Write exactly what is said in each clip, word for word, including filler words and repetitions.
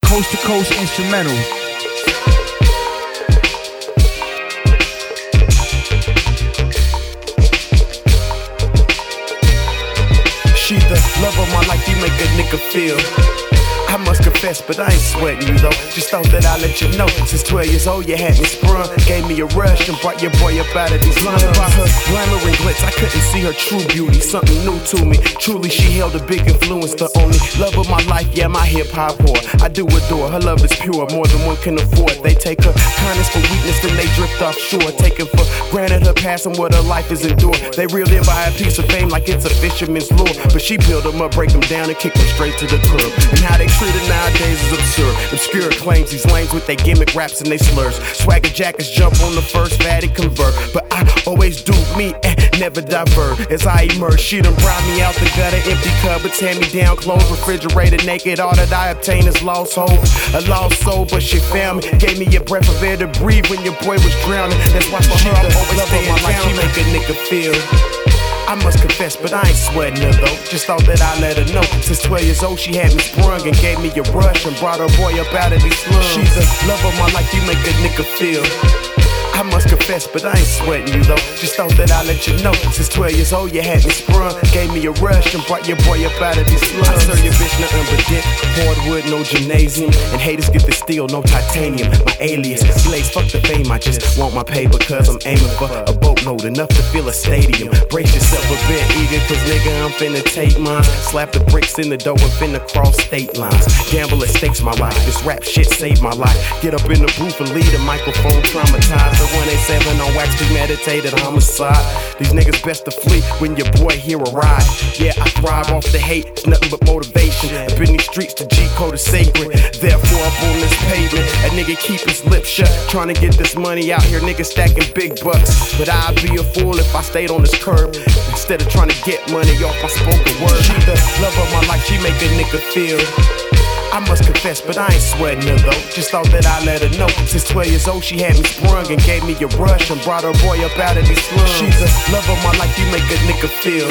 Coast to Coast Instrumental. She the love of my life, you make a nigga feel. I must confess, but I ain't sweating you though. Just thought that I'd let you know. Since twelve years old, you had me sprung. Gave me a rush and brought your boy up out of these lungs. By her glamour and glitz, I couldn't see her true beauty. Something new to me. Truly, she held a big influence. The only love of my life, yeah, my hip hop whore. I do adore. Her love is pure, more than one can afford. They take her kindness for weakness, then they drift offshore. Taking for granted her past and what her life is endured. They reel in by a piece of fame like it's a fisherman's lure. But she build them up, break them down, and kick them straight to the curb. And how they treated nowadays is absurd. Obscure claims, these lanes with their gimmick raps and they slurs. Swagger jackets jump on the first fatty convert. But I always do me and never divert. As I emerge, she done brought me out the gutter. Empty cupboards, hand me down clothes, refrigerator naked. All that I obtain is lost hope, a lost soul. But she found me, gave me a breath of air to breathe when your boy was drowning. That's why for her I'm always staying down. Like she make a nigga feel. I must confess, but I ain't sweating her though. Just thought that I'd let her know. Since twelve years old, she had me sprung and gave me a rush and brought her boy up out of these slums. She's the love of my life, you make a nigga feel. I must confess, but I ain't sweating you though. Just thought that I'd let you know. Since twelve years old, you had me sprung, gave me a rush and brought your boy up out of these slums. I serve your bitch nothing but dick, hardwood, no gymnasium, and haters get the steel, no titanium. My alias, slaves, fuck the fame. I just want my pay because I'm aiming for a boatload, enough to fill a stadium. Brace yourself a bit, eager, cause nigga I'm finna take mine. Slap the bricks in the dough and finna cross state lines. Gamble at stakes my life, this rap shit saved my life. Get up in the booth and lead a microphone traumatized. one eighty-seven on wax, premeditated homicide. These niggas best to flee when your boy here arrive. Yeah, I thrive off the hate, it's nothing but motivation. Up in these streets, the G code is sacred. Therefore, up on this pavement, a nigga keep his lips shut. Trying to get this money out here, niggas stacking big bucks. But I'd be a fool if I stayed on this curb instead of trying to get money off my spoken word. She the love of my life, she make a nigga feel. I must confess, but I ain't sweating her though. Just thought that I'd let her know. Since twelve years old, she had me sprung and gave me a rush and brought her boy up out of these slums. She's the love of my life, you make a nigga feel.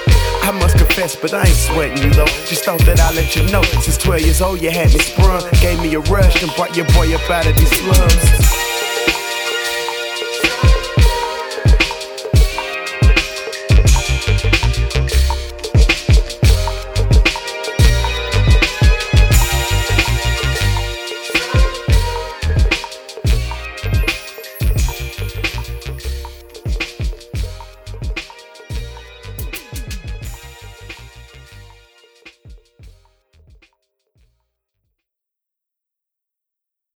I must confess, but I ain't sweating you though. Just thought that I'd let you know. Since twelve years old, you had me sprung, gave me a rush and brought your boy up out of these slums.